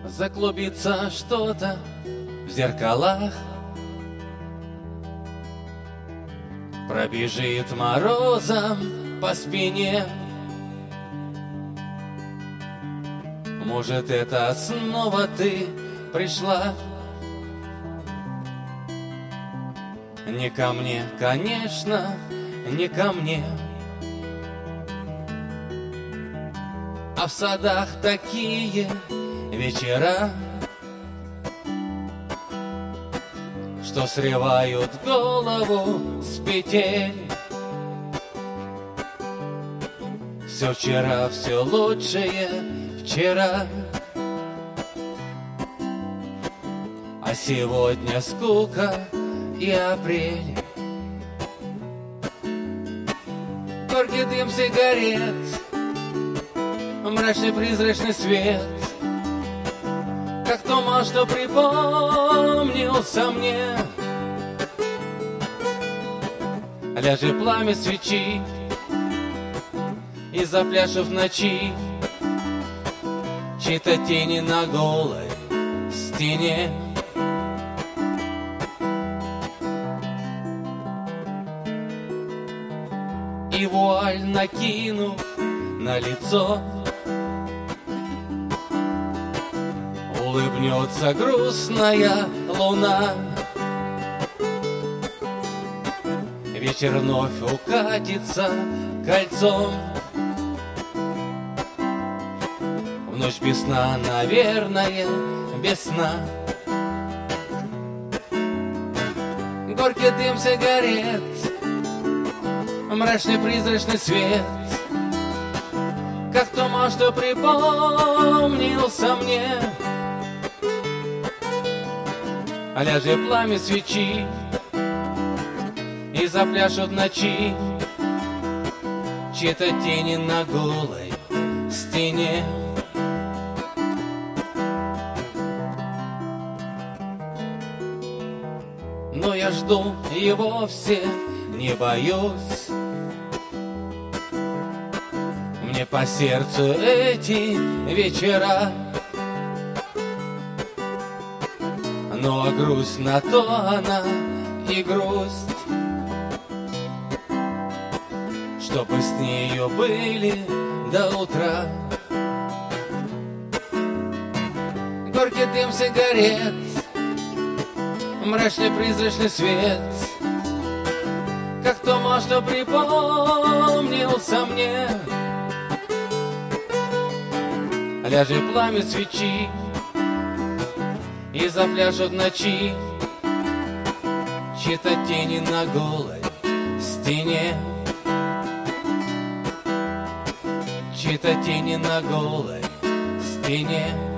Заклубится что-то в зеркалах, пробежит морозом по спине. Может, это снова ты пришла? Не ко мне, конечно, не ко мне. А в садах такие вечера, что срывают голову с петель. Все вчера, все лучшее вчера, а сегодня скука и апрель. Горький дым сигарет, мрачный призрачный свет, как туман, что припомнился мне. Ляжет пламя свечи и запляшет в ночи чьи-то тени на голой стене. И вуаль накину на лицо, улыбнется грустная луна. Вечер вновь укатится кольцом, в ночь без сна, наверное, без сна. Горький дым сигарет, мрачный призрачный свет, как туман, что припомнился мне. А ляжет пламя свечи и запляшут в ночи чьи-то тени на голой стене. Но я жду и вовсе не боюсь, мне по сердцу эти вечера. Но грусть на то она и грусть, чтобы с нею были до утра. Горький дым сигарет, мрачный призрачный свет, как туман, что припомнился мне. Ляжет пламя свечи и запляшут в ночи чьи-то тени на голой стене. Чьи-то тени на голой стене.